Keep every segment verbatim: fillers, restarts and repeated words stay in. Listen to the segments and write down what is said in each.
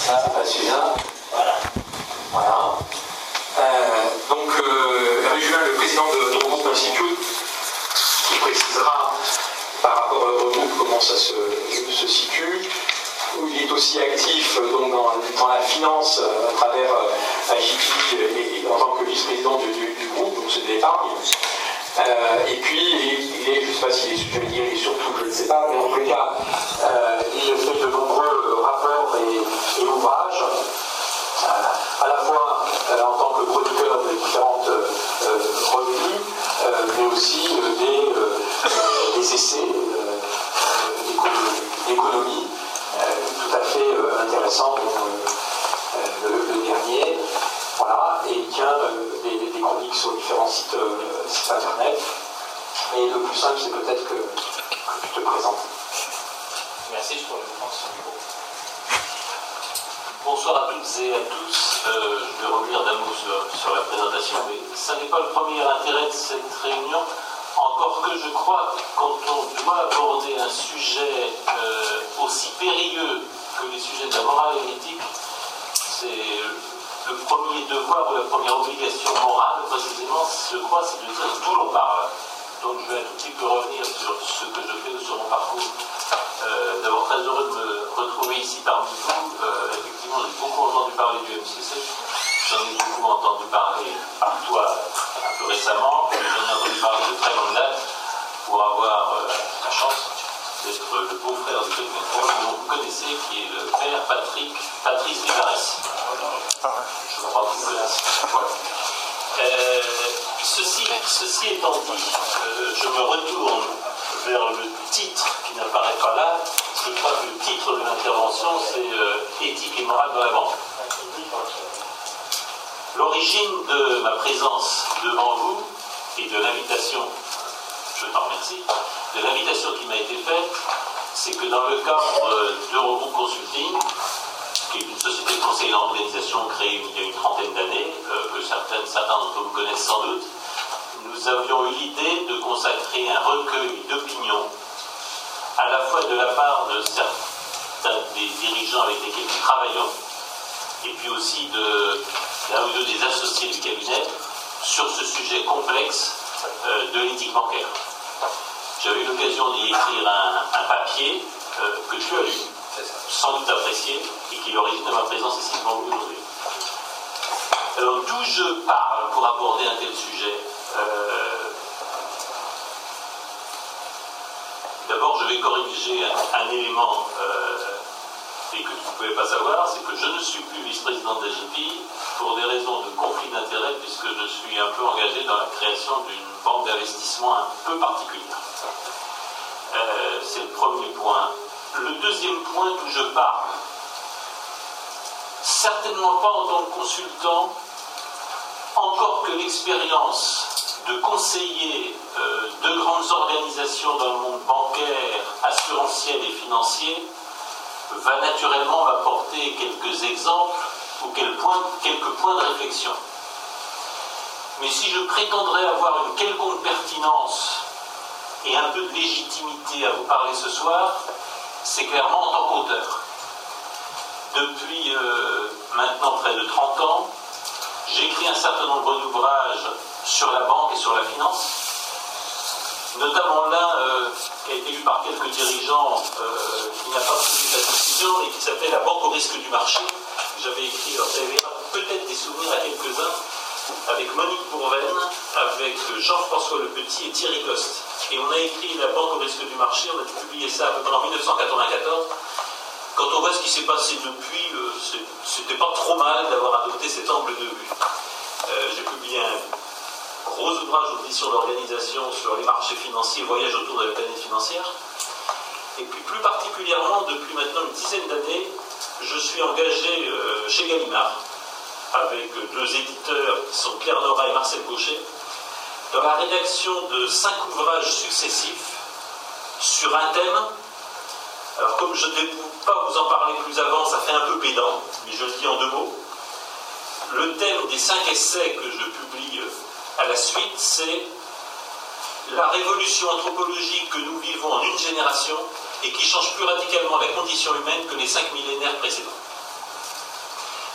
ça, pas celui-là. Voilà. Voilà. Euh, donc, euh, Hervé Julin, le président de notre groupe Institute, qui précisera par rapport au groupe comment ça se, se situe. Il est aussi actif donc, dans, dans la finance euh, à travers euh, A J P et, et en tant que vice-président du, du, du groupe, donc c'est de l'épargne. Euh, et puis, il est, je ne sais pas s'il est, je vais dire, il est surtout, je ne sais pas, mais en tout cas, euh, il fait de nombreux rapports et, et ouvrages, euh, à la fois euh, en tant que producteur de différentes euh, revues, euh, mais aussi euh, des, euh, des essais euh, d'économie euh, tout à fait euh, intéressants, euh, le, le dernier. Voilà, et il tient euh, des, des chroniques sur différents sites, euh, sites internet. Et le plus simple, c'est peut-être que, que tu te présentes. Merci, je pourrais vous prendre son micro. Bonsoir à toutes et à tous. Euh, je vais revenir d'un mot sur, sur la présentation, mais ça n'est pas le premier intérêt de cette réunion. Encore que je crois, quand on doit aborder un sujet euh, aussi périlleux que les sujets de la morale et l'éthique, c'est le premier devoir ou la première obligation morale, précisément, je crois, c'est de dire d'où l'on parle. Donc je vais un tout petit peu revenir sur ce que je fais, sur mon parcours. Euh, D'abord, très heureux de me retrouver ici parmi vous. Euh, effectivement, j'ai beaucoup entendu parler du M C C. J'en ai beaucoup entendu parler par toi un peu récemment. J'en ai entendu parler de très longue date pour avoir euh, la chance d'être le beau-frère de quelqu'un que vous connaissez, qui est le père Patrick, Patrice Vivares. Je crois que vous connaissez. Voilà. Euh, ceci, ceci étant dit, euh, je me retourne vers le titre qui n'apparaît pas là. Je crois que le titre de l'intervention, c'est euh, Éthique et morale dans la banque. L'origine de ma présence devant vous et de l'invitation, je t'en remercie, de l'invitation qui m'a été faite, c'est que dans le cadre d'Eurogroup Consulting, qui est une société de conseil et d'organisation créée il y a une trentaine d'années, euh, que certaines, certains d'entre vous connaissent sans doute, nous avions eu l'idée de consacrer un recueil d'opinions, à la fois de la part de certains des dirigeants avec lesquels nous travaillons, et puis aussi de d'un ou deux des associés du cabinet, sur ce sujet complexe euh, de l'éthique bancaire. J'avais eu l'occasion d'y écrire un, un papier euh, que tu as lu, sans doute apprécié, et qui est l'origine de ma présence ici devant vous aujourd'hui. Alors, d'où je parle pour aborder un tel sujet euh, D'abord, je vais corriger un, un élément euh, et que vous ne pouvez pas savoir, c'est que je ne suis plus vice-président de l'A J P pour des raisons de conflit d'intérêts, puisque je suis un peu engagé dans la création d'une banque d'investissement un peu particulière. Euh, c'est le premier point. Le deuxième point d'où je parle, certainement pas en tant que consultant, encore que l'expérience de conseiller euh, de grandes organisations dans le monde bancaire, assurantiel et financier va naturellement m'apporter quelques exemples ou quelques points, quelques points de réflexion. Mais si je prétendrais avoir une quelconque pertinence et un peu de légitimité à vous parler ce soir, c'est clairement en tant qu'auteur. Depuis euh, maintenant près de trente ans, j'écris un certain nombre d'ouvrages sur la banque et sur la finance, notamment l'un euh, qui a été lu par quelques dirigeants euh, qui n'a pas pris la décision et qui s'appelait La banque au risque du marché. J'avais écrit, alors, vous avez peut-être des souvenirs à quelques-uns, avec Monique Bourvaine, avec Jean-François Le Petit et Thierry Coste. Et on a écrit La banque au risque du marché, on a publié ça à peu près en mille neuf cent quatre-vingt-quatorze. Quand on voit ce qui s'est passé depuis, euh, c'était pas trop mal d'avoir adopté cet angle de vue. Euh, J'ai publié un gros ouvrage aux éditions d'organisation sur les marchés financiers, voyage autour de la planète financière. Et puis plus particulièrement, depuis maintenant une dizaine d'années, je suis engagé euh, chez Gallimard, avec deux éditeurs qui sont Pierre Nora et Marcel Gaucher, dans la rédaction de cinq ouvrages successifs sur un thème. Alors comme je ne vais pas vous en parler plus avant, ça fait un peu pédant, mais je le dis en deux mots. Le thème des cinq essais que je publie à la suite, c'est la révolution anthropologique que nous vivons en une génération et qui change plus radicalement la condition humaine que les cinq millénaires précédents.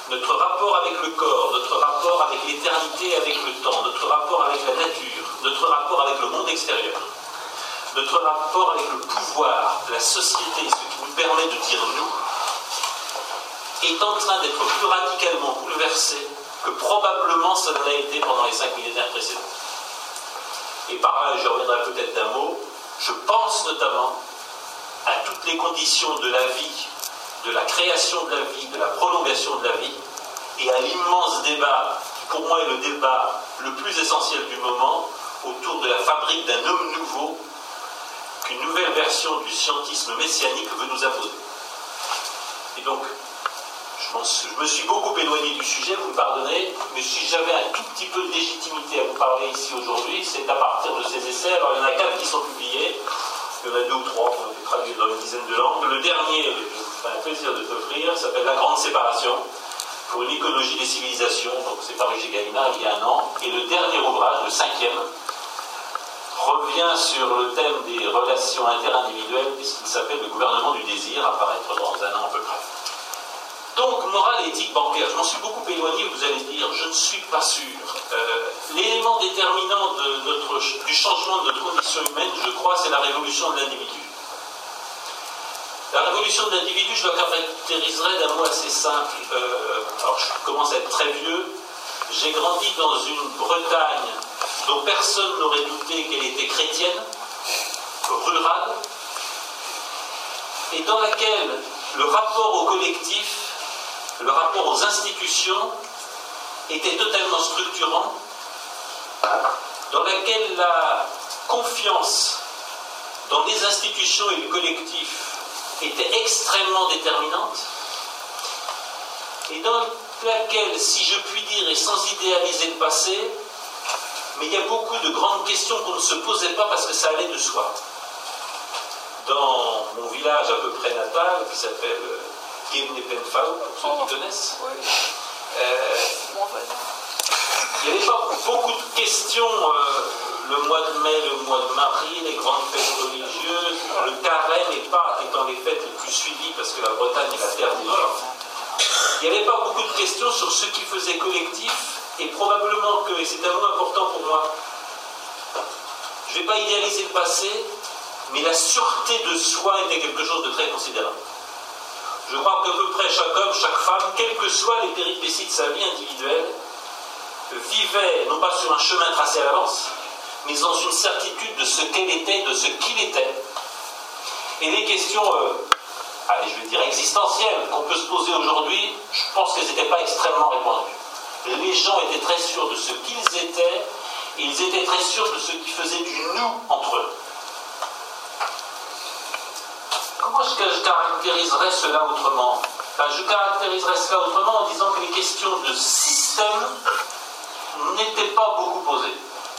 notre rapport avec le corps, notre rapport avec l'éternité, avec le temps, notre rapport avec la nature, notre rapport avec le monde extérieur, notre rapport avec le pouvoir, la société, ce qui nous permet de dire nous, est en train d'être plus radicalement bouleversé que probablement ça l'a été pendant les cinq millénaires précédents. Et par là, je reviendrai peut-être d'un mot, je pense notamment à toutes les conditions de la vie, de la création de la vie, de la prolongation de la vie, et à l'immense débat, qui pour moi est le débat le plus essentiel du moment, autour de la fabrique d'un homme nouveau qu'une nouvelle version du scientisme messianique veut nous imposer. Et donc, je, je me suis beaucoup éloigné du sujet, vous me pardonnez, mais si j'avais un tout petit peu de légitimité à vous parler ici aujourd'hui, c'est à partir de ces essais. Alors il y en a quatre qui sont publiés, il y en a deux ou trois qui ont été traduits dans une dizaine de langues. Le dernier, je vous ferai un plaisir de t'offrir, s'appelle La Grande Séparation, pour une écologie des civilisations, donc c'est paru chez Gallimard il y a un an. Et le dernier ouvrage, le cinquième, revient sur le thème des relations interindividuelles, puisqu'il s'appelle Le gouvernement du désir, à paraître dans un an à peu près. Donc, morale et éthique bancaire, je m'en suis beaucoup éloigné, vous allez dire, je ne suis pas sûr. Euh, L'élément déterminant de notre, du changement de notre condition humaine, je crois, c'est la révolution de l'individu. La révolution de l'individu, je la caractériserai d'un mot assez simple. Euh, alors, je commence à être très vieux. J'ai grandi dans une Bretagne dont personne n'aurait douté qu'elle était chrétienne, rurale, et dans laquelle le rapport au collectif, le rapport aux institutions était totalement structurant, dans laquelle la confiance dans les institutions et le collectif était extrêmement déterminante, et dans laquelle, si je puis dire, et sans idéaliser le passé, mais il y a beaucoup de grandes questions qu'on ne se posait pas parce que ça allait de soi. Dans mon village à peu près natal, qui s'appelle Guémené-Penfao, pour ceux qui connaissent, euh, il n'y avait pas beaucoup de questions, euh, le mois de mai, le mois de Marie, les grandes fêtes religieuses, le carême et Pâques étant les fêtes les plus suivies parce que la Bretagne est la terre des gens. Il n'y avait pas beaucoup de questions sur ce qui faisait collectif, et probablement que, et c'est un mot important pour moi, je ne vais pas idéaliser le passé, mais la sûreté de soi était quelque chose de très considérable. Je crois qu'à peu près chaque homme, chaque femme, quelles que soient les péripéties de sa vie individuelle, vivait, non pas sur un chemin tracé à l'avance, mais dans une certitude de ce qu'elle était, de ce qu'il était. Et les questions, euh, allez, je vais dire existentielles, qu'on peut se poser aujourd'hui, je pense qu'elles n'étaient pas extrêmement répandues. Les gens étaient très sûrs de ce qu'ils étaient, et ils étaient très sûrs de ce qui faisait du nous entre eux. Comment est-ce que je caractériserais cela autrement? Ben, je caractériserais cela autrement en disant que les questions de système n'étaient pas beaucoup posées.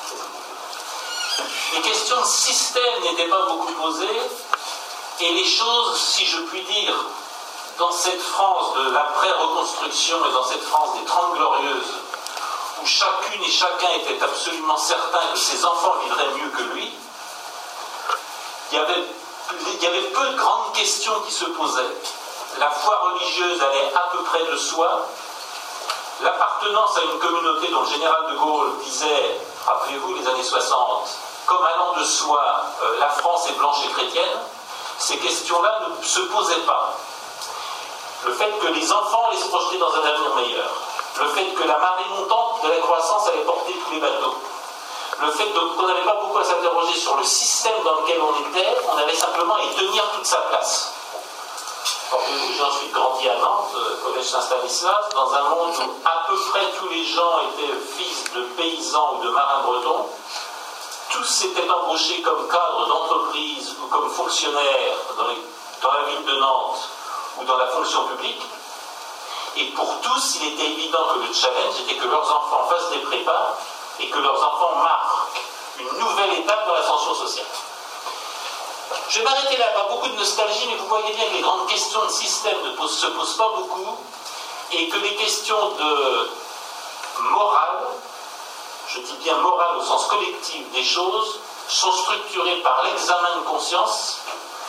Les questions de système n'étaient pas beaucoup posées, et les choses, si je puis dire, dans cette France de l'après-reconstruction et dans cette France des Trente Glorieuses, où chacune et chacun était absolument certain que ses enfants vivraient mieux que lui, il y avait, il y avait peu de grandes questions qui se posaient. La foi religieuse allait à peu près de soi. L'appartenance à une communauté dont le général de Gaulle disait, rappelez-vous, les années soixante, comme allant de soi, euh, la France est blanche et chrétienne, ces questions-là ne se posaient pas. Le fait que les enfants allaient se projeter dans un avenir meilleur, le fait que la marée montante de la croissance allait porter tous les bateaux, le fait qu'on n'avait pas beaucoup à s'interroger sur le système dans lequel on était, on avait simplement à y tenir toute sa place. Rappelez-vous, j'ai ensuite grandi à Nantes, collège Saint-Stanislas, dans un monde où à peu près tous les gens étaient fils de paysans ou de marins bretons. Tous s'étaient embauchés comme cadres d'entreprise ou comme fonctionnaires dans, les, dans la ville de Nantes ou dans la fonction publique. Et pour tous, il était évident que le challenge était que leurs enfants fassent des prépas et que leurs enfants marquent une nouvelle étape dans l'ascension sociale. Je vais m'arrêter là, pas beaucoup de nostalgie, mais vous voyez bien que les grandes questions de système ne pose, se posent pas beaucoup, et que les questions de morale, je dis bien morale au sens collectif des choses, sont structurées par l'examen de conscience,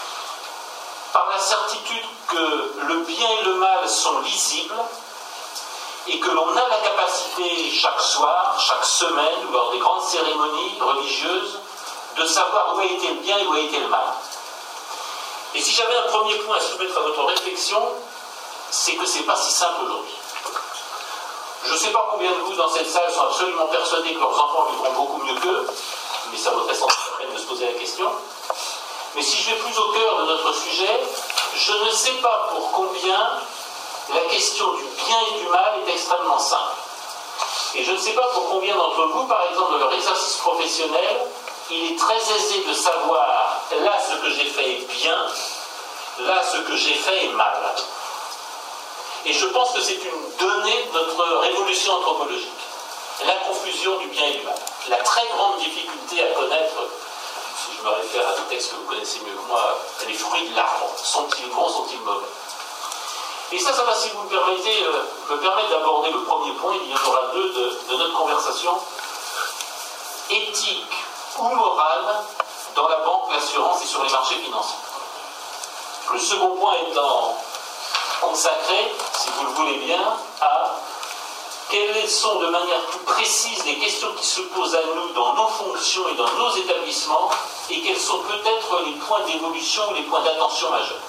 par la certitude que le bien et le mal sont lisibles, et que l'on a la capacité chaque soir, chaque semaine, ou lors des grandes cérémonies religieuses, de savoir où a été le bien et où a été le mal. Et si j'avais un premier point à soumettre à votre réflexion, c'est que ce n'est pas si simple aujourd'hui. Je ne sais pas combien de vous dans cette salle sont absolument persuadés que leurs enfants vivront beaucoup mieux qu'eux, mais ça vaudrait sans doute la peine de se poser la question. Mais si je vais plus au cœur de notre sujet, je ne sais pas pour combien la question du bien et du mal est extrêmement simple. Et je ne sais pas pour combien d'entre vous, par exemple, dans leur exercice professionnel, il est très aisé de savoir là ce que j'ai fait est bien, là ce que j'ai fait est mal. Et je pense que c'est une donnée de notre révolution anthropologique. La confusion du bien et du mal. La très grande difficulté à connaître, si je me réfère à des textes que vous connaissez mieux que moi, les fruits de l'arbre. Sont-ils bons, sont-ils mauvais? Et ça, ça va, si vous me permettez, euh, me permettre d'aborder le premier point, il y en aura deux de, de notre conversation. Éthique ou morale dans la banque, l'assurance et sur les marchés financiers. Le second point étant consacré, si vous le voulez bien, à quelles sont de manière plus précise les questions qui se posent à nous dans nos fonctions et dans nos établissements, et quels sont peut-être les points d'évolution ou les points d'attention majeurs.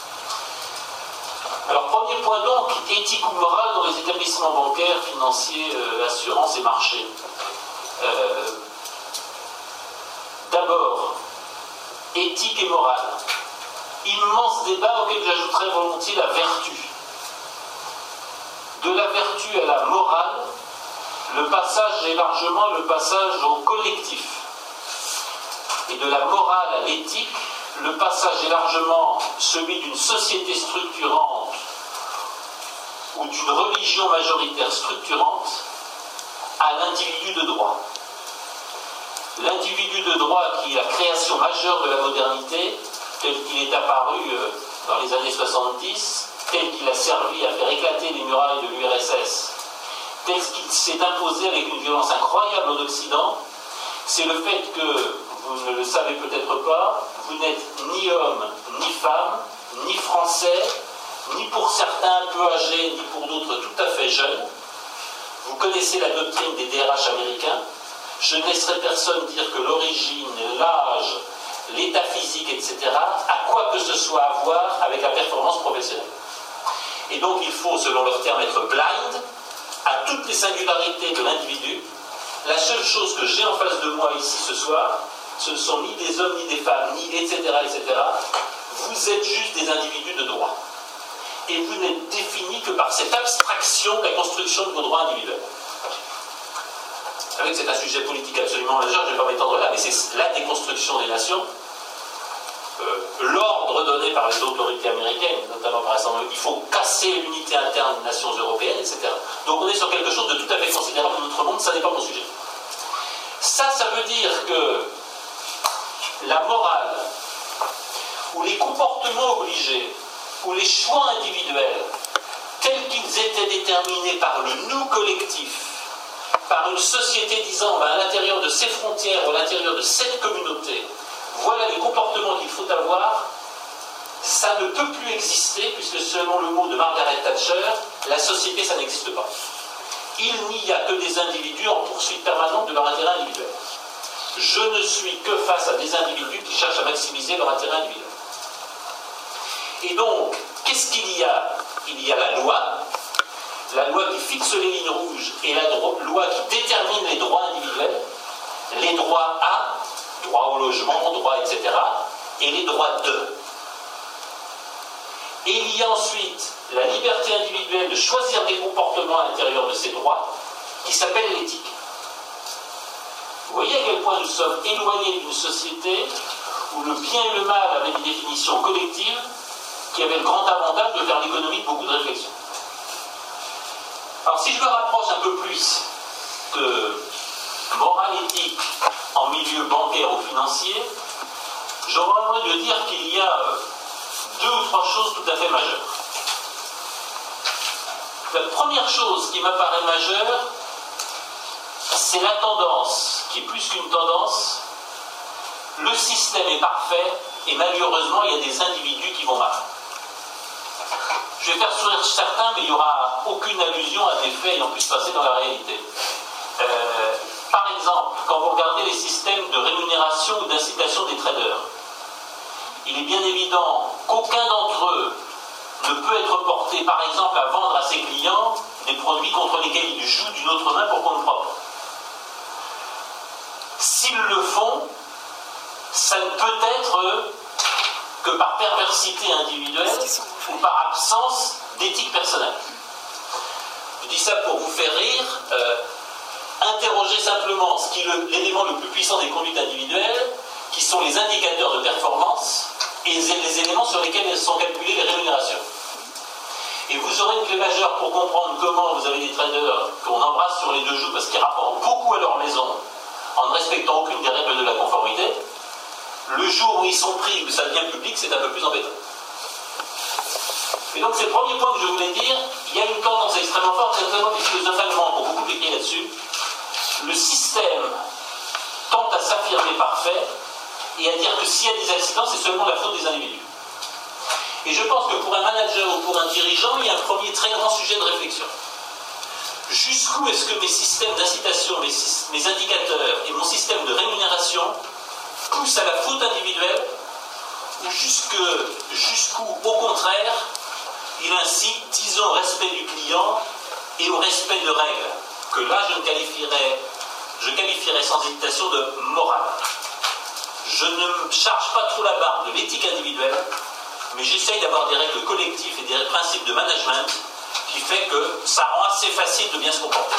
Alors, premier point donc, éthique ou morale dans les établissements bancaires, financiers, euh, assurances et marchés. Euh, D'abord, éthique et morale. Immense débat auquel j'ajouterais volontiers la vertu. De la vertu à la morale, le passage est largement le passage au collectif. Et de la morale à l'éthique, le passage est largement celui d'une société structurante ou d'une religion majoritaire structurante à l'individu de droit. L'individu de droit qui est la création majeure de la modernité, tel qu'il est apparu dans les années soixante-dix, tel qu'il a servi à faire éclater les murailles de l'U R S S, tel qu'il s'est imposé avec une violence incroyable en Occident, c'est le fait que, vous ne le savez peut-être pas, vous n'êtes ni homme, ni femme, ni français, ni pour certains un peu âgés, ni pour d'autres tout à fait jeunes. Vous connaissez la doctrine des D R H américains. Je ne laisserai personne dire que l'origine, l'âge, l'état physique, et cetera, a quoi que ce soit à voir avec la performance professionnelle. Et donc il faut, selon leur terme, être blind à toutes les singularités de l'individu. La seule chose que j'ai en face de moi ici ce soir, ce ne sont ni des hommes, ni des femmes, ni et cetera, et cetera. Vous êtes juste des individus de droit. Et vous n'êtes définis que par cette abstraction de la construction de vos droits individuels. Vous savez que c'est un sujet politique absolument majeur, je ne vais pas m'étendre là, mais c'est la déconstruction des nations. Euh, L'ordre donné par les autorités américaines, notamment par exemple, il faut casser l'unité interne des nations européennes, et cetera. Donc on est sur quelque chose de tout à fait considérable dans notre monde, ça n'est pas mon sujet. Ça, ça veut dire que la morale, ou les comportements obligés, ou les choix individuels, tels qu'ils étaient déterminés par le nous collectif, par une société disant ben, à l'intérieur de ces frontières ou à l'intérieur de cette communauté, voilà les comportements qu'il faut avoir, ça ne peut plus exister, puisque selon le mot de Margaret Thatcher, la société, ça n'existe pas. Il n'y a que des individus en poursuite permanente de leur intérêt individuel. Je ne suis que face à des individus qui cherchent à maximiser leur intérêt individuel. Et donc, qu'est-ce qu'il y a? Il y a la loi, la loi qui fixe les lignes rouges et la loi qui détermine les droits individuels, les droits à, droit au logement, droit, et cetera, et les droits de. Et il y a ensuite la liberté individuelle de choisir des comportements à l'intérieur de ces droits, qui s'appelle l'éthique. Vous voyez à quel point nous sommes éloignés d'une société où le bien et le mal avaient des définitions collectives qui avaient le grand avantage de faire l'économie de beaucoup de réflexions. Alors si je me rapproche un peu plus de morale éthique en milieu bancaire ou financier, j'aurais envie de dire qu'il y a deux ou trois choses tout à fait majeures. La première chose qui m'apparaît majeure, c'est la tendance, qui est plus qu'une tendance. Le système est parfait et malheureusement il y a des individus qui vont mal. Je vais faire sourire certains, mais il n'y aura aucune allusion à des faits ayant pu se passer dans la réalité. Euh, par exemple, quand vous regardez les systèmes de rémunération ou d'incitation des traders, il est bien évident qu'aucun d'entre eux ne peut être porté, par exemple, à vendre à ses clients des produits contre lesquels ils jouent d'une autre main pour compte propre. S'ils le font, ça ne peut être que par perversité individuelle ou par absence d'éthique personnelle. Je dis ça pour vous faire rire. Euh, interrogez simplement ce qui est l'élément le, le plus puissant des conduites individuelles, qui sont les indicateurs de performance et les éléments sur lesquels sont calculées les rémunérations. Et vous aurez une clé majeure pour comprendre comment vous avez des traders qu'on embrasse sur les deux joues parce qu'ils rapportent beaucoup à leur maison en ne respectant aucune des règles de la conformité. Le jour où ils sont pris, où ça devient public, c'est un peu plus embêtant. Et donc c'est le premier point que je voulais dire. Il y a une tendance extrêmement forte, certainement des philosophes allemands ont beaucoup écrit là-dessus. Le système tente à s'affirmer parfait et à dire que s'il y a des accidents, c'est seulement la faute des individus. Et je pense que pour un manager ou pour un dirigeant, il y a un premier très grand sujet de réflexion. Jusqu'où est-ce que mes systèmes d'incitation, mes, mes indicateurs et mon système de rémunération poussent à la faute individuelle ou jusqu'où, au contraire, il incite, disons, au respect du client et au respect de règles, que là je qualifierais, je qualifierais sans hésitation de morale. Je ne me charge pas trop la barre de l'éthique individuelle, mais j'essaye d'avoir des règles collectives et des principes de management qui fait que ça rend assez facile de bien se comporter.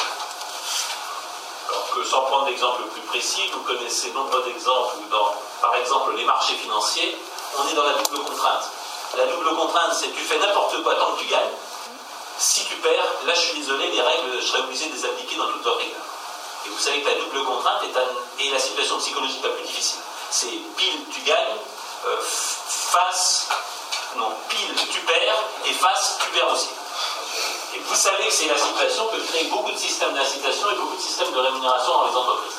Alors que sans prendre d'exemple plus précis, vous connaissez nombre d'exemples où dans, par exemple, les marchés financiers, on est dans la double contrainte. La double contrainte, c'est que tu fais n'importe quoi tant que tu gagnes. Si tu perds, là je suis désolé, les règles, je serais obligé de les appliquer dans toute leur rigueur. Et vous savez que la double contrainte est, un, est la situation psychologique la plus difficile. C'est pile tu gagnes, euh, face, non, pile tu perds, et face tu perds aussi. Et vous savez que c'est la situation que créent beaucoup de systèmes d'incitation et beaucoup de systèmes de rémunération dans les entreprises.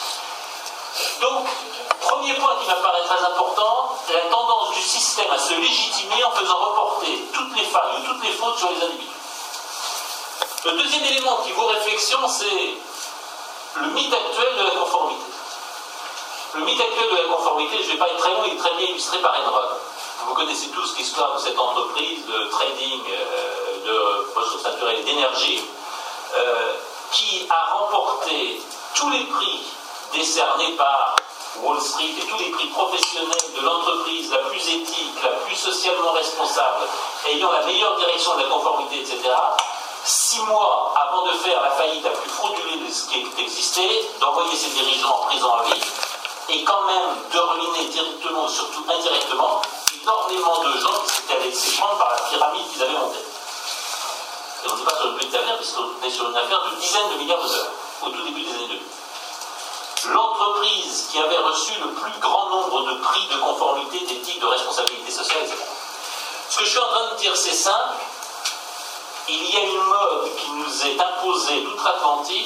Donc, premier point qui m'apparaît très important, c'est la tendance du système à se légitimer en faisant reporter toutes les failles ou toutes les fautes sur les individus. Le deuxième élément qui vaut réflexion, c'est le mythe actuel de la conformité. Le mythe actuel de la conformité, je ne vais pas être très long, il est très bien illustré par Enron. Vous connaissez tous l'histoire de cette entreprise de trading euh, de ressources naturelles et d'énergie euh, qui a remporté tous les prix décernés par Wall Street et tous les prix professionnels de l'entreprise la plus éthique, la plus socialement responsable, ayant la meilleure direction de la conformité, et cetera, six mois avant de faire la faillite la plus frauduleuse qui ait existé, d'envoyer ses dirigeants en prison à vie, et quand même de ruiner directement ou surtout indirectement énormément de gens qui s'étaient laissés prendre par la pyramide qu'ils avaient montée. Et on n'est pas sur une petite affaire, puisqu'on est sur une affaire de dizaines de milliards de dollars, au tout début des années deux mille. L'entreprise qui avait reçu le plus grand nombre de prix de conformité, d'éthique, de responsabilité sociale, et cetera. Ce que je suis en train de dire, c'est simple. Il y a une mode qui nous est imposée d'outre-Atlantique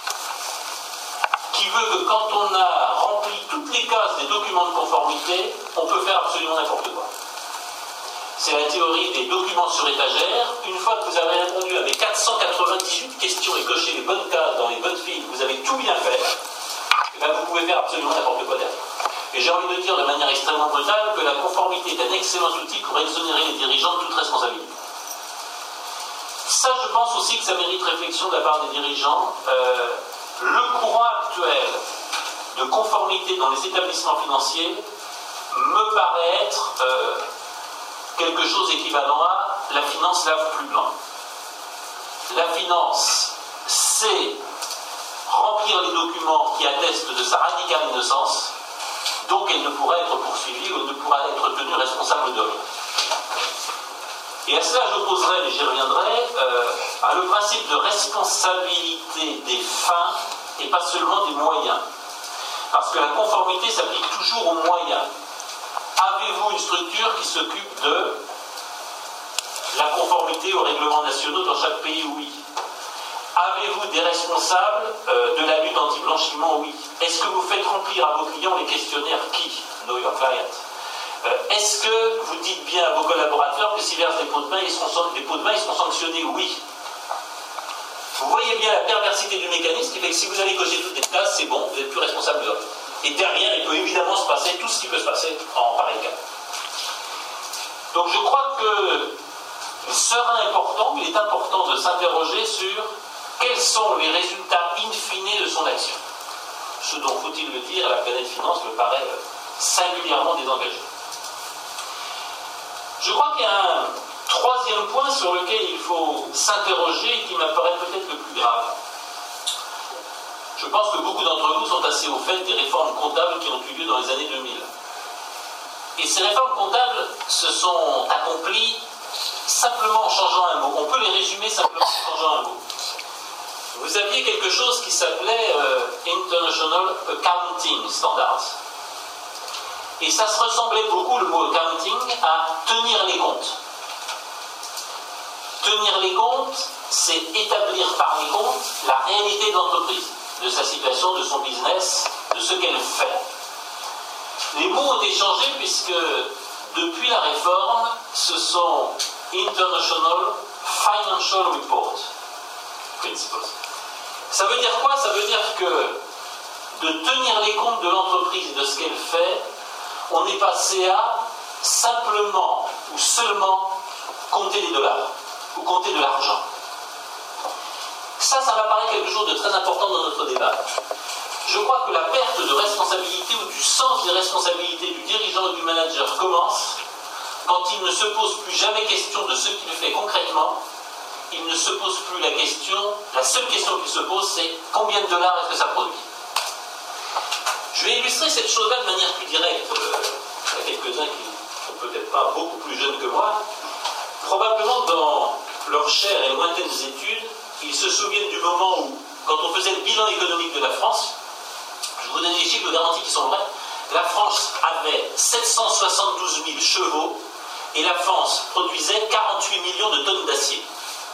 qui veut que quand on a rempli toutes les cases des documents de conformité, on peut faire absolument n'importe quoi. C'est la théorie des documents sur étagère. Une fois que vous avez répondu avec quatre cent quatre-vingt-dix-huit questions et coché les bonnes cases dans les bonnes files, vous avez tout bien fait, et bien vous pouvez faire absolument n'importe quoi derrière. Et j'ai envie de dire de manière extrêmement brutale que la conformité est un excellent outil pour exonérer les dirigeants de toute responsabilité. Ça, je pense aussi que ça mérite réflexion de la part des dirigeants. Euh, le courant actuel de conformité dans les établissements financiers me paraît être euh, quelque chose d'équivalent à la finance lave plus blanc. La finance, c'est remplir les documents qui attestent de sa radicale innocence, donc elle ne pourra être poursuivie ou ne pourra être tenue responsable de rien. Et à cela, j'opposerai, mais j'y reviendrai, euh, à le principe de responsabilité des fins et pas seulement des moyens. Parce que la conformité s'applique toujours aux moyens. Avez-vous une structure qui s'occupe de la conformité aux règlements nationaux dans chaque pays? Oui. Avez-vous des responsables euh, de la lutte anti-blanchiment? Oui. Est-ce que vous faites remplir à vos clients les questionnaires qui? Know your client. Euh, Est-ce que vous dites bien à vos collaborateurs que s'ils versent des pots de vin, ils seront, des pots de vin, ils seront sanctionnés? Oui. Vous voyez bien la perversité du mécanisme qui fait que si vous avez coché toutes les cases, c'est bon, vous n'êtes plus responsable de l'autre. Et derrière, il peut évidemment se passer tout ce qui peut se passer en pareil cas. Donc je crois que il sera important, il est important de s'interroger sur quels sont les résultats in fine de son action. Ce dont, faut-il le dire, la planète finance me paraît singulièrement désengagée. Je crois qu'il y a un troisième point sur lequel il faut s'interroger et qui m'apparaît peut-être le plus grave. Je pense que beaucoup d'entre vous sont assez au fait des réformes comptables qui ont eu lieu dans les années deux mille. Et ces réformes comptables se sont accomplies simplement en changeant un mot. On peut les résumer simplement en changeant un mot. Vous aviez quelque chose qui s'appelait euh, International Accounting Standards. Et ça se ressemblait beaucoup, le mot accounting, à tenir les comptes. Tenir les comptes, c'est établir par les comptes la réalité de l'entreprise, de sa situation, de son business, de ce qu'elle fait. Les mots ont été changés puisque depuis la réforme, ce sont International Financial Report Principles. Ça veut dire quoi? Ça veut dire que de tenir les comptes de l'entreprise et de ce qu'elle fait, on est passé à simplement ou seulement compter les dollars ou compter de l'argent. Ça, ça m'apparaît quelque chose de très important dans notre débat. Je crois que la perte de responsabilité ou du sens des responsabilités du dirigeant et du manager commence quand il ne se pose plus jamais question de ce qu'il fait concrètement. Il ne se pose plus la question, la seule question qu'il se pose, c'est combien de dollars est-ce que ça produit? Je vais illustrer cette chose-là de manière plus directe. Il y a quelques-uns qui ne sont peut-être pas beaucoup plus jeunes que moi. Probablement dans leurs chères et lointaines études, ils se souviennent du moment où, quand on faisait le bilan économique de la France, je vous donne des chiffres de garantie qui sont vrais, la France avait sept cent soixante-douze mille chevaux et la France produisait quarante-huit millions de tonnes d'acier.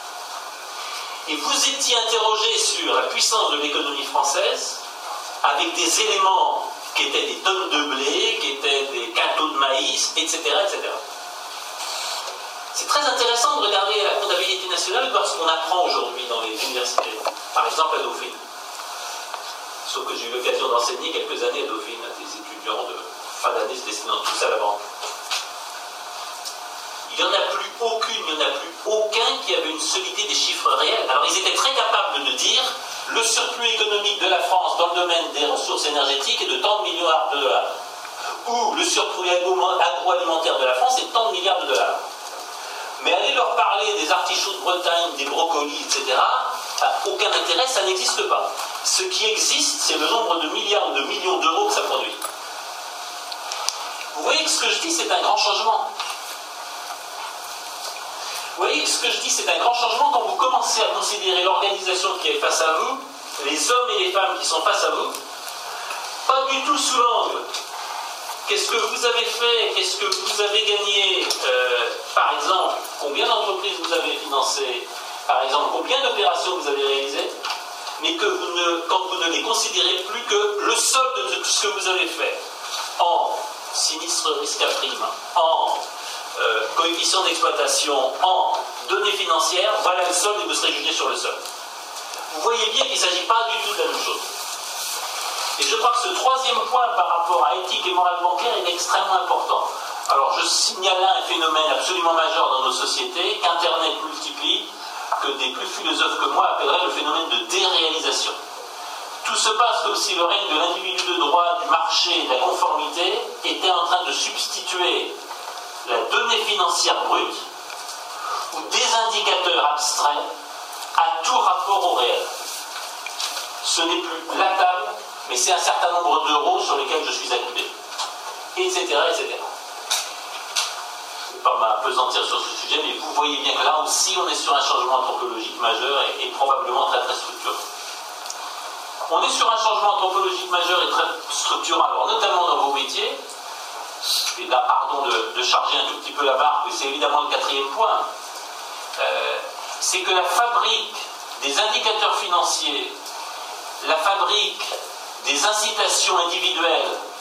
Et vous étiez interrogé sur la puissance de l'économie française avec des éléments qui étaient des tonnes de blé, qui étaient des quintaux de maïs, et cetera, et cetera. C'est très intéressant de regarder la comptabilité nationale et de voir ce qu'on apprend aujourd'hui dans les universités. Par exemple à Dauphine. Sauf que j'ai eu l'occasion d'enseigner quelques années à Dauphine à des étudiants de fin d'année se destinant tous à la banque. Il n'y en a plus aucune, il n'y en a plus aucun qui avait une solidité des chiffres réels. Alors ils étaient très capables de dire le surplus économique de la France dans le domaine des ressources énergétiques est de tant de milliards de dollars. Ou le surplus agroalimentaire de la France est de tant de milliards de dollars. Mais aller leur parler des artichauts de Bretagne, des brocolis, et cetera, aucun intérêt, ça n'existe pas. Ce qui existe, c'est le nombre de milliards ou de millions d'euros que ça produit. Vous voyez que ce que je dis, c'est un grand changement. Vous voyez que ce que je dis, c'est un grand changement quand vous commencez à considérer l'organisation qui est face à vous, les hommes et les femmes qui sont face à vous, pas du tout sous l'angle. Qu'est-ce que vous avez fait? Qu'est-ce que vous avez gagné? euh, Par exemple, combien d'entreprises vous avez financées? Par exemple, combien d'opérations vous avez réalisées? Mais que vous ne, quand vous ne les considérez plus que le solde de tout ce que vous avez fait, en sinistre risque à prime, en euh, coefficient d'exploitation, en données financières, voilà le solde et vous serez jugé sur le solde. Vous voyez bien qu'il ne s'agit pas du tout de la même chose. Et je crois que ce troisième point par rapport à éthique et morale bancaire est extrêmement important. Alors je signale là un phénomène absolument majeur dans nos sociétés, qu'Internet multiplie, que des plus philosophes que moi appelleraient le phénomène de déréalisation. Tout se passe comme si le règne de l'individu de droit, du marché, de la conformité était en train de substituer la donnée financière brute ou des indicateurs abstraits à tout rapport au réel. Ce n'est plus la table, mais c'est un certain nombre d'euros sur lesquels je suis acculé, et cetera, et cetera. Je ne vais pas m'apesantir sur ce sujet, mais vous voyez bien que là aussi, on est sur un changement anthropologique majeur et, et probablement très très structurant. On est sur un changement anthropologique majeur et très structurant, alors notamment dans vos métiers, et là, pardon de, de charger un tout petit peu la barre, mais c'est évidemment le quatrième point, euh, c'est que la fabrique des indicateurs financiers, la fabrique des incitations individuelles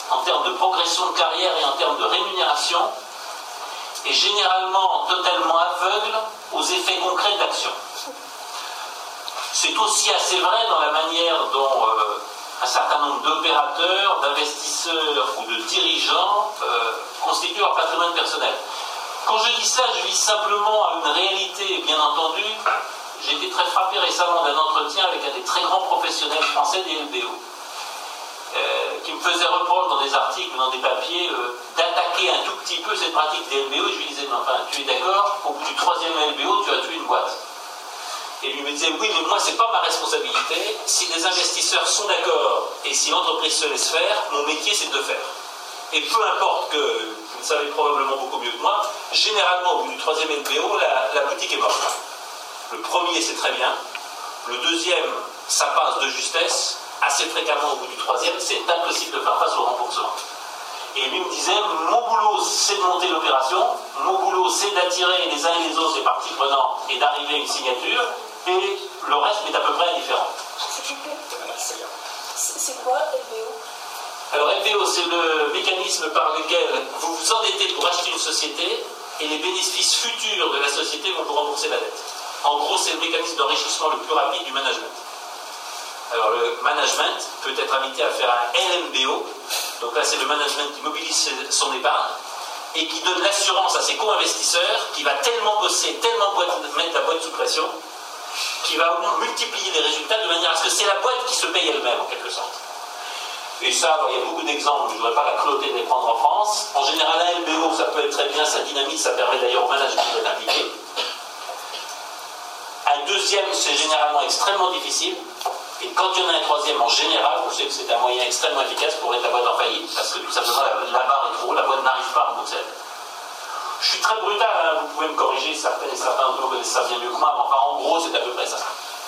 en termes de progression de carrière et en termes de rémunération, est généralement totalement aveugle aux effets concrets d'action. C'est aussi assez vrai dans la manière dont euh, un certain nombre d'opérateurs, d'investisseurs ou de dirigeants euh, constituent leur patrimoine personnel. Quand je dis ça, je vis simplement à une réalité, bien entendu. J'ai été très frappé récemment d'un entretien avec un des très grands professionnels français des L B O, euh, qui me faisait reproche dans des articles, dans des papiers, euh, d'attaquer un tout petit peu cette pratique des L B O. Et je lui disais, mais enfin, tu es d'accord, au bout du troisième L B O, tu as tué une boîte. Et lui me disait, oui, mais moi, c'est pas ma responsabilité. Si les investisseurs sont d'accord et si l'entreprise se laisse faire, mon métier, c'est de le faire. Et peu importe que, vous le savez probablement beaucoup mieux que moi, généralement, au bout du troisième L B O, la, la boutique est morte. Le premier, c'est très bien. Le deuxième, ça passe de justesse. Assez fréquemment, au bout du troisième, c'est impossible de faire face au remboursement. Et lui me disait, mon boulot, c'est de monter l'opération. Mon boulot, c'est d'attirer les uns et les autres, les parties prenantes, et d'arriver à une signature. Et le reste est à peu près indifférent. C'est quoi L B O? Alors L B O, c'est le mécanisme par lequel vous vous endettez pour acheter une société et les bénéfices futurs de la société vont vous rembourser la dette. En gros, c'est le mécanisme d'enrichissement le plus rapide du management. Alors le management peut être invité à faire un L M B O, donc là c'est le management qui mobilise son épargne et qui donne l'assurance à ses co-investisseurs qui va tellement bosser, tellement mettre la boîte sous pression, qui va multiplier les résultats de manière à ce que c'est la boîte qui se paye elle-même en quelque sorte. Et ça, alors, il y a beaucoup d'exemples, je ne voudrais pas la cloter de les prendre en France. En général, un L B O, ça peut être très bien, ça dynamise, ça permet d'ailleurs au management d'être impliqué. Un deuxième, c'est généralement extrêmement difficile. Et quand il y en a un troisième, en général, je sais que c'est un moyen extrêmement efficace pour mettre la boîte en faillite, parce que tout simplement, la, la barre est trop haut, la boîte n'arrive pas à rembourser. Je suis très brutal, hein, vous pouvez me corriger, certains et certains d'entre vous connaissent ça bien mieux que moi, mais enfin, en gros, c'est à peu près ça.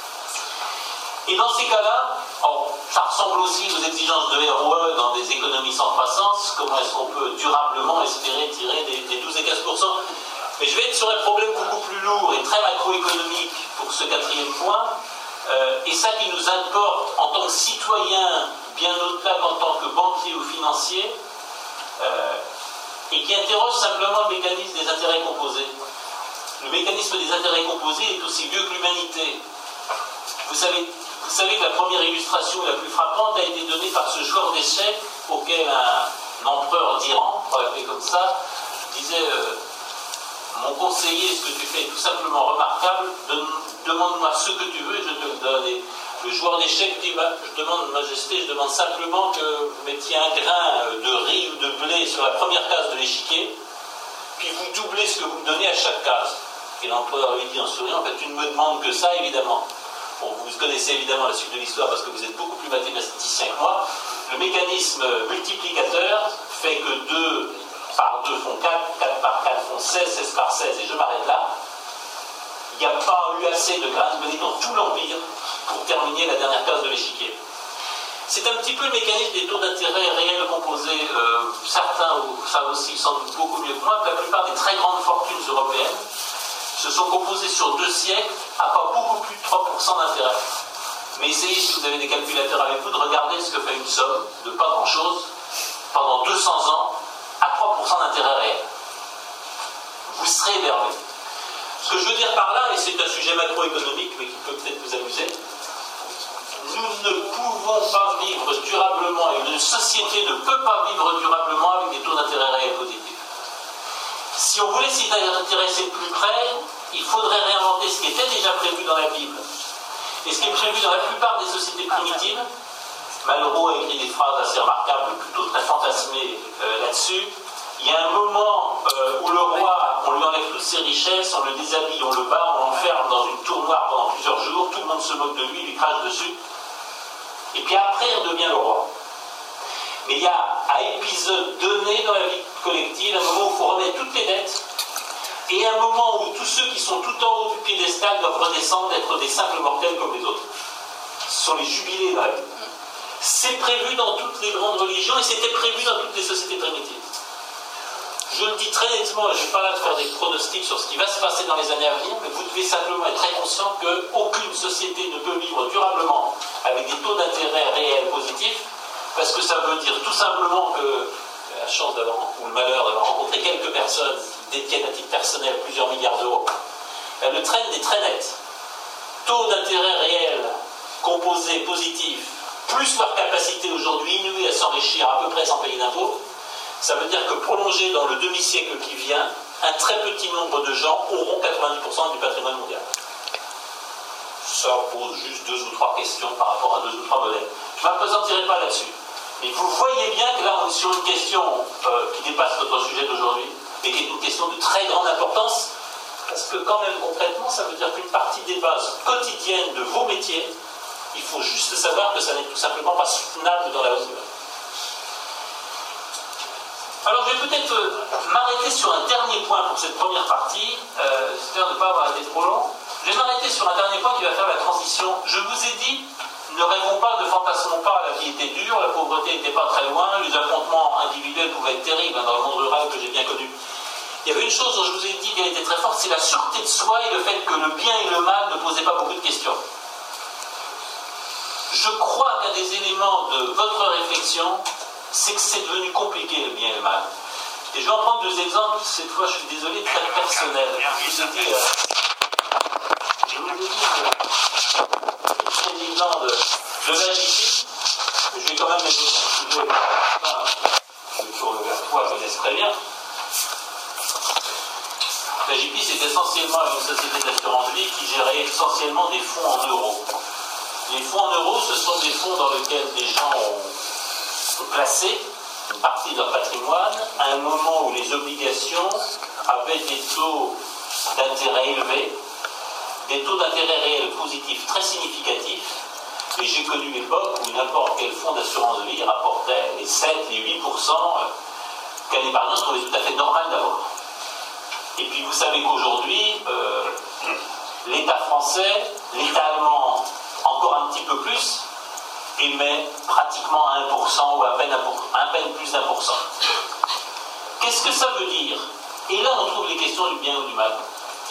Et dans ces cas-là, oh, ça ressemble aussi aux exigences de R O E dans des économies sans croissance. Comment est-ce qu'on peut durablement espérer tirer des, des douze et quinze pour cent? Mais je vais être sur un problème beaucoup plus lourd et très macroéconomique pour ce quatrième point. Euh, et ça qui nous importe en tant que citoyens, bien au-delà qu'en tant que banquier ou financier, euh, et qui interroge simplement le mécanisme des intérêts composés. Le mécanisme des intérêts composés est aussi vieux que l'humanité. Vous savez, vous savez que la première illustration la plus frappante a été donnée par ce joueur d'échecs auquel un, un empereur d'Iran, on va l'appeler comme ça, disait euh, mon conseiller, ce que tu fais est tout simplement remarquable, demande-moi ce que tu veux et je te le donne. Et le joueur d'échecs dit bah, je demande, Majesté, je demande simplement que vous mettiez un grain de riz ou de blé sur la première case de l'échiquier, puis vous doublez ce que vous me donnez à chaque case. Et l'empereur lui dit en souriant en fait, tu ne me demandes que ça, évidemment. Bon, vous connaissez évidemment la suite de l'histoire parce que vous êtes beaucoup plus mathématicien que moi. Le mécanisme multiplicateur fait que deux par deux font quatre, quatre par quatre font seize, seize par seize, et je m'arrête là. Il n'y a pas eu assez de grains de blé dans tout l'Empire pour terminer la dernière case de l'échiquier. C'est un petit peu le mécanisme des taux d'intérêt réels composés. Euh, certains, ou ça aussi sans doute beaucoup mieux que moi, que la plupart des très grandes fortunes européennes se sont composés sur deux siècles à pas beaucoup plus de trois pour cent d'intérêt. Mais essayez, si vous avez des calculateurs avec vous, de regarder ce que fait une somme de pas grand-chose pendant deux cents ans à trois pour cent d'intérêt réel. Vous serez énervé. Ce que je veux dire par là, et c'est un sujet macroéconomique, mais qui peut peut-être vous amuser, nous ne pouvons pas vivre durablement, et une société ne peut pas vivre durablement avec des taux d'intérêt réels positifs. Si on voulait s'y intéresser de plus près, il faudrait réinventer ce qui était déjà prévu dans la Bible. Et ce qui est prévu dans la plupart des sociétés primitives, Malraux a écrit des phrases assez remarquables, plutôt très fantasmées euh, là-dessus. Il y a un moment euh, où le roi, on lui enlève toutes ses richesses, on le déshabille, on le bat, on l'enferme dans une tour noire pendant plusieurs jours, tout le monde se moque de lui, lui crache dessus. Et puis après, il redevient le roi. Mais il y a à épisode donné dans la vie collective un moment où il faut remettre toutes les dettes et un moment où tous ceux qui sont tout en haut du piédestal doivent redescendre d'être des simples mortels comme les autres. Ce sont les jubilés dans la vie. C'est prévu dans toutes les grandes religions et c'était prévu dans toutes les sociétés primitives. Je le dis très nettement, et je ne suis pas là de faire des pronostics sur ce qui va se passer dans les années à venir, mais vous devez simplement être très conscient qu'aucune société ne peut vivre durablement avec des taux d'intérêt réels positifs parce que ça veut dire tout simplement que la chance d'avoir, ou le malheur d'avoir rencontré quelques personnes qui détiennent à titre personnel plusieurs milliards d'euros, le trend est très net. Taux d'intérêt réel composé positif, plus leur capacité aujourd'hui inouïe à s'enrichir à peu près sans payer d'impôts, ça veut dire que prolongé dans le demi-siècle qui vient, un très petit nombre de gens auront quatre-vingt-dix pour cent du patrimoine mondial. Ça pose juste deux ou trois questions par rapport à deux ou trois modèles. Je ne m'appesantirai pas là-dessus. Mais vous voyez bien que là, on est sur une question euh, qui dépasse notre sujet d'aujourd'hui, mais qui est une question de très grande importance, parce que quand même concrètement, ça veut dire qu'une partie des bases quotidiennes de vos métiers, il faut juste savoir que ça n'est tout simplement pas soutenable dans la hausse des valeurs. Alors je vais peut-être euh, m'arrêter sur un dernier point pour cette première partie, euh, j'espère ne pas avoir été trop long. Je vais m'arrêter sur un dernier point qui va faire la transition. Je vous ai dit, ne rêvons pas, ne fantasmons pas, la vie était dure, la pauvreté n'était pas très loin, les affrontements individuels pouvaient être terribles hein, dans le monde rural que j'ai bien connu. Il y avait une chose dont je vous ai dit qu'elle était très forte, c'est la sûreté de soi et le fait que le bien et le mal ne posaient pas beaucoup de questions. Je crois qu'un des éléments de votre réflexion, c'est que c'est devenu compliqué le bien et le mal. Et je vais en prendre deux exemples, cette fois je suis désolé, très personnels. Je vous ai dit, euh, je vous ai dit euh, c'est l'évident de, de la J P, je vais quand même mettre un sujet, enfin, sur le Vertois connaissent très bien. La J P c'est essentiellement une société d'assurance vie qui gérait essentiellement des fonds en euros. Les fonds en euros, ce sont des fonds dans lesquels des gens ont placé une partie de leur patrimoine à un moment où les obligations avaient des taux d'intérêt élevés, des taux d'intérêt réels positifs très significatifs. Et j'ai connu l'époque où n'importe quel fonds d'assurance vie rapportait les sept, les huit pour cent qu'un épargnant trouvait tout à fait normal d'avoir. Et puis vous savez qu'aujourd'hui, euh, l'État français, l'État allemand encore un petit peu plus, émet pratiquement à un pour cent ou à peine, à peine plus d'un pour cent. Qu'est-ce que ça veut dire? Et là on trouve les questions du bien ou du mal.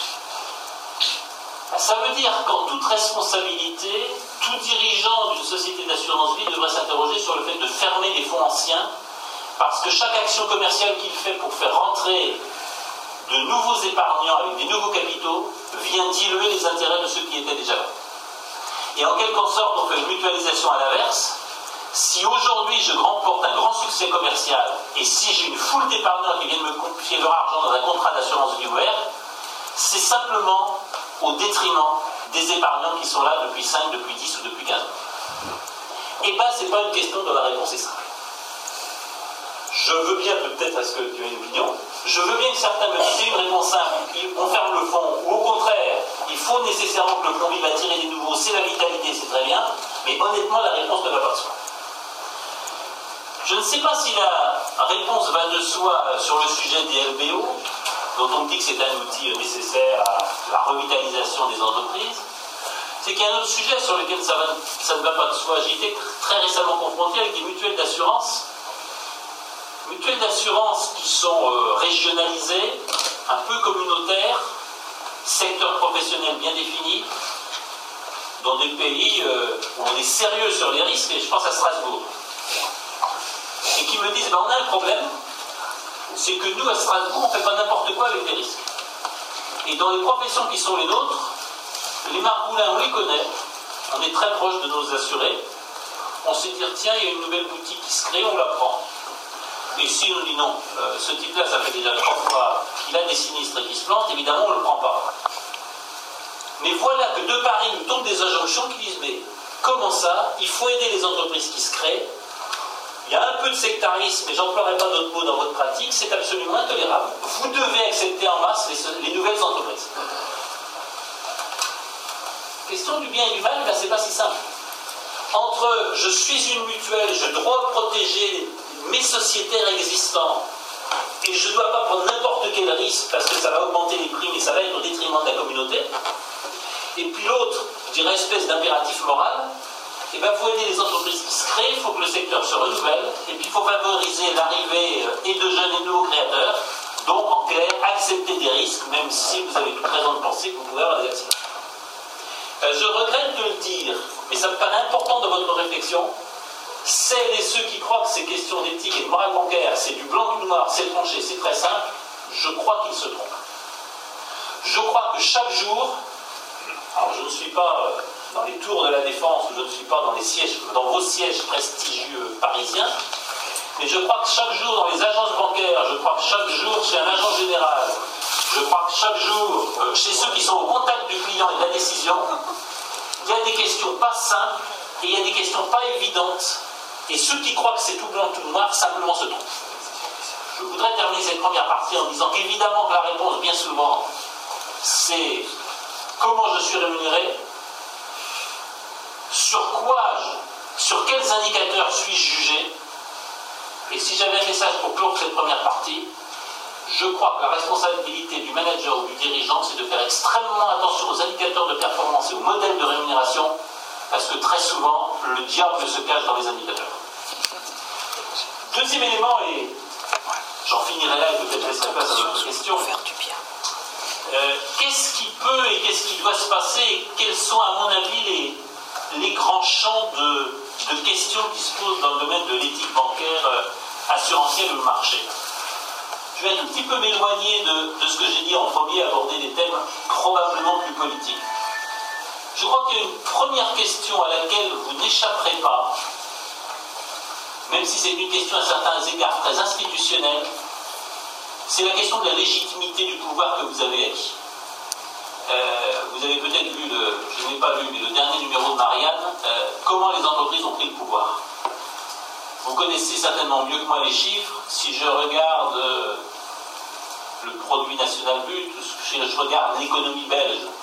Ça veut dire qu'en toute responsabilité, tout dirigeant d'une société d'assurance vie devrait s'interroger sur le fait de fermer les fonds anciens, parce que chaque action commerciale qu'il fait pour faire rentrer de nouveaux épargnants avec des nouveaux capitaux vient diluer les intérêts de ceux qui étaient déjà là. Et en quelque sorte, on fait une mutualisation à l'inverse. Si aujourd'hui je remporte un grand succès commercial et si j'ai une foule d'épargnants qui viennent me confier leur argent dans un contrat d'assurance vie ouvert, c'est simplement au détriment des épargnants qui sont là depuis cinq, depuis dix ou depuis quinze ans. Et bien, ce n'est pas une question dont la réponse est simple. Je veux bien, peut-être, est-ce que tu as une opinion? Je veux bien que certains me disent une réponse simple, on ferme le fonds, ou au contraire, il faut nécessairement que le fonds vive attirer des nouveaux, c'est la vitalité, c'est très bien, mais honnêtement, la réponse ne va pas de soi. Je ne sais pas si la réponse va de soi sur le sujet des L B O, dont on me dit que c'est un outil nécessaire à la revitalisation des entreprises. C'est qu'il y a un autre sujet sur lequel ça, va, ça ne va pas de soi. J'ai été très récemment confronté avec des mutuelles d'assurance. Mutuelles d'assurance qui sont euh, régionalisées, un peu communautaires, secteur professionnel bien défini, dans des pays euh, où on est sérieux sur les risques, et je pense à Strasbourg. Et qui me disent, ben, on a un problème, c'est que nous, à Strasbourg, on ne fait pas n'importe quoi avec les risques. Et dans les professions qui sont les nôtres, les margoulins, on les connaît, on est très proche de nos assurés, on sait dire, tiens, il y a une nouvelle boutique qui se crée, on la prend. Et si on dit non, euh, ce type-là, ça fait déjà trois fois qu'il a des sinistres qui se plantent, évidemment, on ne le prend pas. Mais voilà que de Paris nous tombent des injonctions qui disent, mais comment ça? Il faut aider les entreprises qui se créent. Il y a un peu de sectarisme, mais j'emploierai pas d'autres mots dans votre pratique, c'est absolument intolérable. Vous devez accepter en masse les, les nouvelles entreprises. Question du bien et du mal, ben, c'est pas si simple. Entre je suis une mutuelle, je dois protéger mes sociétaires existants, et je ne dois pas prendre n'importe quel risque parce que ça va augmenter les prix, mais ça va être au détriment de la communauté. Et puis l'autre, je dirais espèce d'impératif moral, il ben, faut aider les entreprises qui se créent, il faut que le secteur se renouvelle, et puis il faut favoriser l'arrivée et de jeunes et de nouveaux créateurs, donc en clair, accepter des risques, même si vous avez toute raison de penser que vous pouvez avoir des accidents. Euh, je regrette de le dire, mais ça me paraît important dans votre réflexion, celles et ceux qui croient que ces questions d'éthique et de morale bancaire, c'est du blanc, du noir, c'est tranché, c'est très simple, je crois qu'ils se trompent. Je crois que chaque jour, alors je ne suis pas dans les tours de la Défense, ou je ne suis pas dans les sièges, dans vos sièges prestigieux parisiens, mais je crois que chaque jour dans les agences bancaires, je crois que chaque jour chez un agent général, je crois que chaque jour euh, chez ceux qui sont au contact du client et de la décision, il y a des questions pas simples et il y a des questions pas évidentes. Et ceux qui croient que c'est tout blanc, tout noir, simplement se trompent. Je voudrais terminer cette première partie en disant qu'évidemment que la réponse, bien souvent, c'est comment je suis rémunéré, sur quoi, je, sur quels indicateurs suis-je jugé. Et si j'avais un message pour clore cette première partie, je crois que la responsabilité du manager ou du dirigeant, c'est de faire extrêmement attention aux indicateurs de performance et aux modèles de rémunération, parce que très souvent, le diable se cache dans les indicateurs. Deuxième élément, et j'en finirai là et peut-être laisserai place à d'autres questions. Euh, qu'est-ce qui peut et qu'est-ce qui doit se passer et quels sont, à mon avis, les, les grands champs de, de questions qui se posent dans le domaine de l'éthique bancaire, euh, assurantielle ou le marché? Je vais un tout petit peu m'éloigner de, de ce que j'ai dit en premier, aborder des thèmes probablement plus politiques. Je crois qu'il y a une première question à laquelle vous n'échapperez pas, même si c'est une question à certains égards très institutionnelle, c'est la question de la légitimité du pouvoir que vous avez acquis. Euh, vous avez peut-être vu, le, je n'ai pas lu, mais le dernier numéro de Marianne, euh, comment les entreprises ont pris le pouvoir. Vous connaissez certainement mieux que moi les chiffres. Si je regarde euh, le produit national brut, si je regarde l'économie belge,